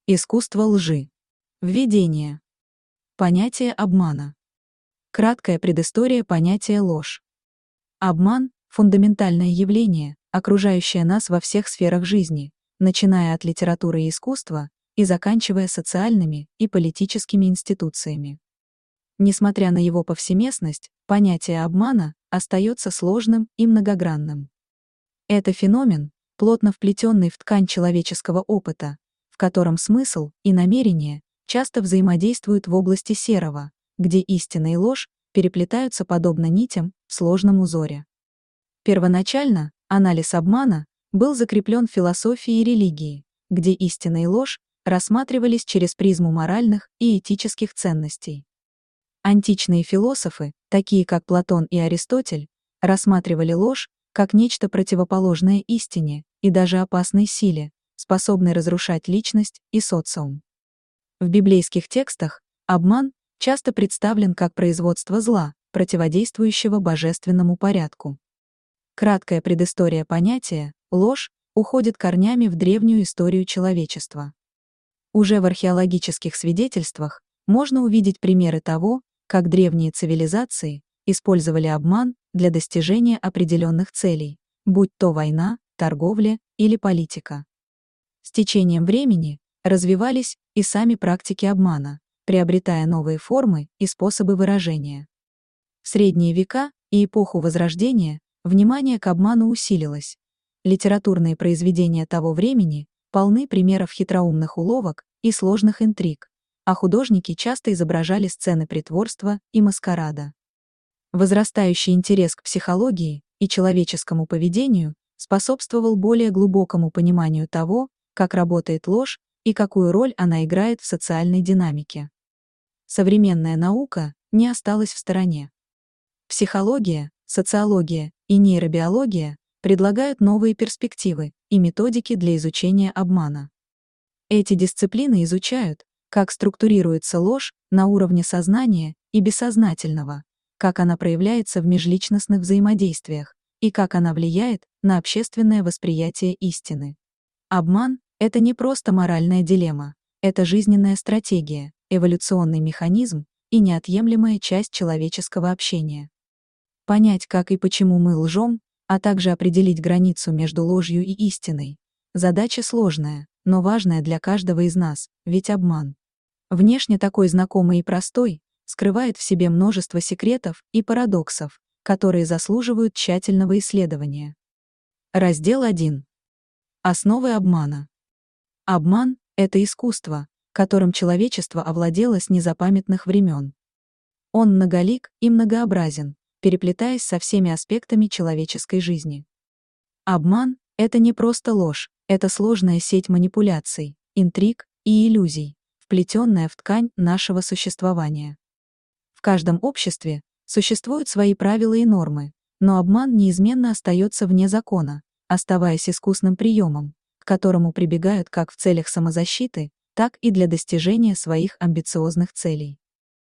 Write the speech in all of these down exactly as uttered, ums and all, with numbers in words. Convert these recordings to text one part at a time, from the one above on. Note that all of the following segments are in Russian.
Искусство лжи. Введение. Понятие обмана. Краткая предыстория понятия ложь. Обман – фундаментальное явление, окружающее нас во всех сферах жизни, начиная от литературы и искусства и заканчивая социальными и политическими институциями. Несмотря на его повсеместность, понятие обмана остается сложным и многогранным. Это феномен, плотно вплетенный в ткань человеческого опыта, в котором смысл и намерение часто взаимодействуют в области серого, где истина и ложь переплетаются подобно нитям в сложном узоре. Первоначально анализ обмана был закреплен в философии и религии, где истина и ложь рассматривались через призму моральных и этических ценностей. Античные философы, такие как Платон и Аристотель, рассматривали ложь как нечто противоположное истине и даже опасной силе, способной разрушать личность и социум. В библейских текстах обман часто представлен как производство зла, противодействующего божественному порядку. Краткая предыстория понятия «ложь» уходит корнями в древнюю историю человечества. Уже в археологических свидетельствах можно увидеть примеры того, как древние цивилизации использовали обман для достижения определенных целей, будь то война, торговля или политика. С течением времени развивались и сами практики обмана, приобретая новые формы и способы выражения. В средние века и эпоху Возрождения внимание к обману усилилось. Литературные произведения того времени полны примеров хитроумных уловок и сложных интриг, а художники часто изображали сцены притворства и маскарада. Возрастающий интерес к психологии и человеческому поведению способствовал более глубокому пониманию того, как работает ложь и какую роль она играет в социальной динамике. Современная наука не осталась в стороне. Психология, социология и нейробиология предлагают новые перспективы и методики для изучения обмана. Эти дисциплины изучают, как структурируется ложь на уровне сознания и бессознательного, как она проявляется в межличностных взаимодействиях и как она влияет на общественное восприятие истины. Обман — это не просто моральная дилемма, это жизненная стратегия, эволюционный механизм и неотъемлемая часть человеческого общения. Понять, как и почему мы лжем, а также определить границу между ложью и истиной — задача сложная, но важная для каждого из нас, ведь обман, внешне такой знакомый и простой, скрывает в себе множество секретов и парадоксов, которые заслуживают тщательного исследования. Раздел один. Основы обмана. Обман — это искусство, которым человечество овладело с незапамятных времен. Он многолик и многообразен, переплетаясь со всеми аспектами человеческой жизни. Обман — это не просто ложь, это сложная сеть манипуляций, интриг и иллюзий, вплетенная в ткань нашего существования. В каждом обществе существуют свои правила и нормы, но обман неизменно остается вне закона, оставаясь искусным приемом, к которому прибегают как в целях самозащиты, так и для достижения своих амбициозных целей.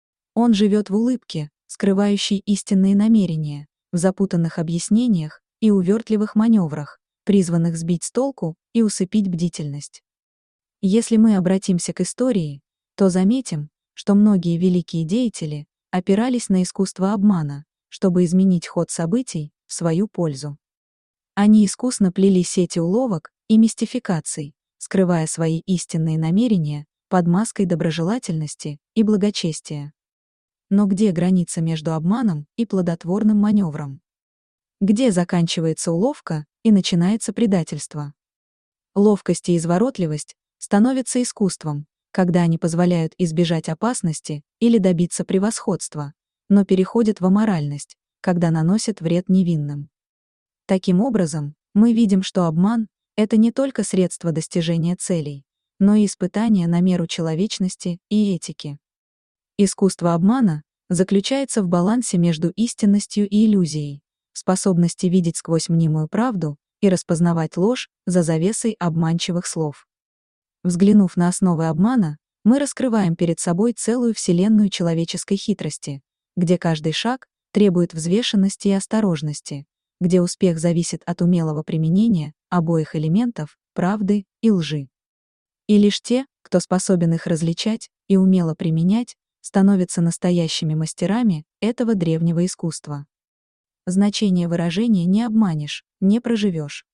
Он живет в улыбке, скрывающей истинные намерения, в запутанных объяснениях и увертливых маневрах, призванных сбить с толку и усыпить бдительность. Если мы обратимся к истории, то заметим, что многие великие деятели опирались на искусство обмана, чтобы изменить ход событий в свою пользу. Они искусно плели сети уловок и мистификаций, скрывая свои истинные намерения под маской доброжелательности и благочестия. Но где граница между обманом и плодотворным маневром? Где заканчивается уловка и начинается предательство? Ловкость и изворотливость становятся искусством, когда они позволяют избежать опасности или добиться превосходства, но переходят в аморальность, когда наносят вред невинным. Таким образом, мы видим, что обман — это не только средство достижения целей, но и испытание на меру человечности и этики. Искусство обмана заключается в балансе между истинностью и иллюзией, в способности видеть сквозь мнимую правду и распознавать ложь за завесой обманчивых слов. Взглянув на основы обмана, мы раскрываем перед собой целую вселенную человеческой хитрости, где каждый шаг требует взвешенности и осторожности, где успех зависит от умелого применения обоих элементов, правды и лжи. И лишь те, кто способен их различать и умело применять, становятся настоящими мастерами этого древнего искусства. Значение выражения не обманешь, не проживешь.